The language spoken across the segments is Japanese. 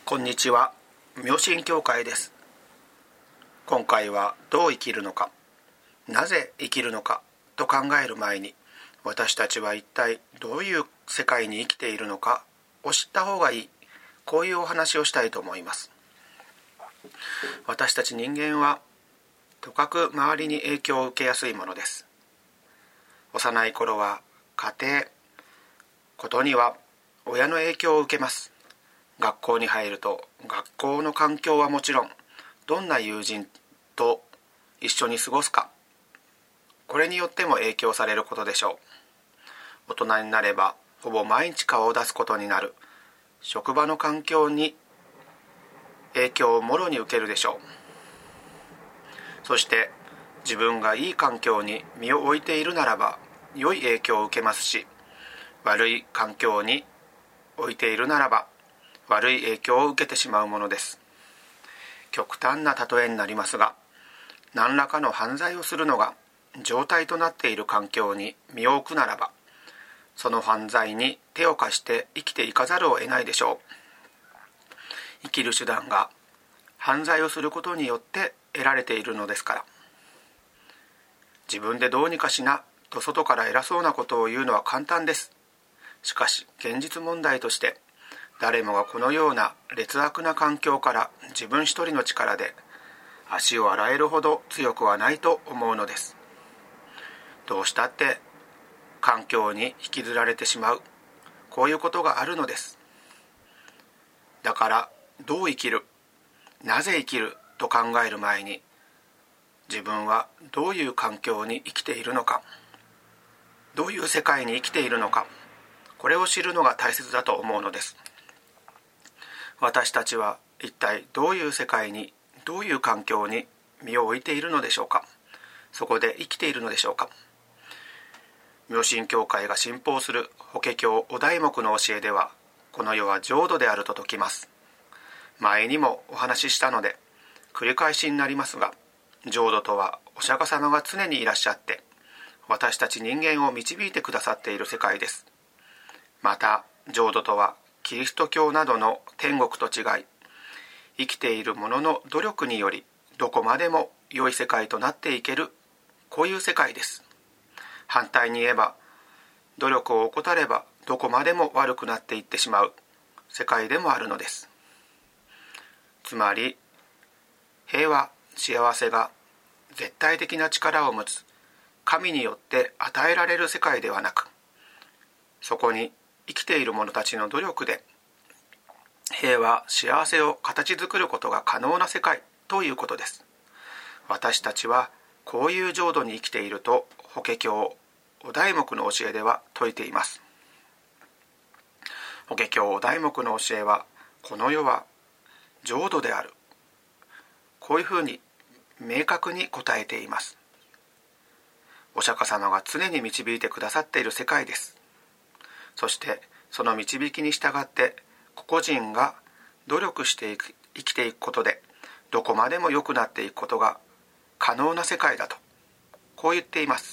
こんにちは、妙心教会です。今回はどう生きるのか、なぜ生きるのかと考える前に、私たちは一体どういう世界に生きているのかを知った方がいい、こういうお話をしたいと思います。私たち人間はとかく周りに影響を受けやすいものです。幼い頃は家庭、ことには親の影響を受けます。学校に入ると学校の環境はもちろん、どんな友人と一緒に過ごすか、これによっても影響されることでしょう。大人になればほぼ毎日顔を出すことになる職場の環境に影響をもろに受けるでしょう。そして自分がいい環境に身を置いているならば良い影響を受けますし、悪い環境に置いているならば悪い影響を受けてしまうものです。極端な例えになりますが、何らかの犯罪をするのが常態となっている環境に身を置くならば、その犯罪に手を貸して生きていかざるを得ないでしょう。生きる手段が犯罪をすることによって得られているのですから。自分でどうにかしなと外から偉そうなことを言うのは簡単です。しかし現実問題として、誰もがこのような劣悪な環境から自分一人の力で足を洗えるほど強くはないと思うのです。どうしたって環境に引きずられてしまう、こういうことがあるのです。だからどう生きる、なぜ生きると考える前に、自分はどういう環境に生きているのか、どういう世界に生きているのか、これを知るのが大切だと思うのです。私たちは一体どういう世界に、どういう環境に身を置いているのでしょうか。そこで生きているのでしょうか。妙心教会が信奉する法華経お題目の教えでは、この世は浄土であると説きます。前にもお話ししたので繰り返しになりますが、浄土とはお釈迦様が常にいらっしゃって、私たち人間を導いてくださっている世界です。また浄土とはキリスト教などの天国と違い、生きている者の努力によりどこまでも良い世界となっていける、こういう世界です。反対に言えば、努力を怠ればどこまでも悪くなっていってしまう世界でもあるのです。つまり平和、幸せが絶対的な力を持つ神によって与えられる世界ではなく、そこに生きている者たちの努力で平和、幸せを形作ることが可能な世界ということです。私たちはこういう浄土に生きていると法華経お題目の教えでは説いています。法華経お題目の教えは、この世は浄土である、こういうふうに明確に答えています。お釈迦様が常に導いてくださっている世界です。そしてその導きに従って個々人が努力して生きていくことで、どこまでも良くなっていくことが可能な世界だと、こう言っています。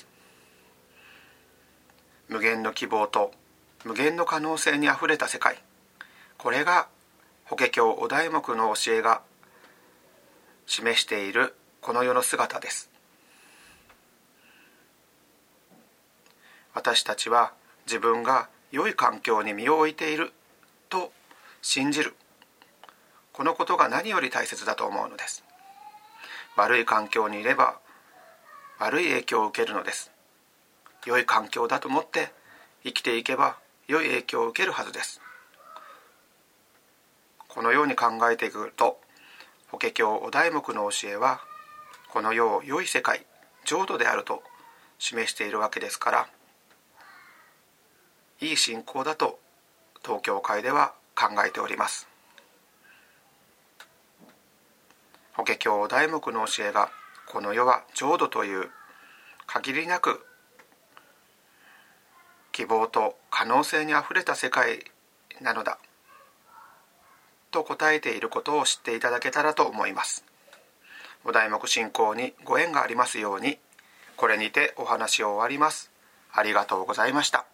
無限の希望と無限の可能性にあふれた世界、これが法華経お題目の教えが示しているこの世の姿です。私たちは自分が良い環境に身を置いていると信じる、このことが何より大切だと思うのです。悪い環境にいれば悪い影響を受けるのです。良い環境だと思って生きていけば良い影響を受けるはずです。このように考えていくと、法華経お題目の教えはこの世を良い世界、浄土であると示しているわけですから、いい信仰だと当教会では考えております。法華経お題目の教えがこの世は浄土という限りなく希望と可能性にあふれた世界なのだと答えていることを知っていただけたらと思います。お題目信仰にご縁がありますように。これにてお話を終わります。ありがとうございました。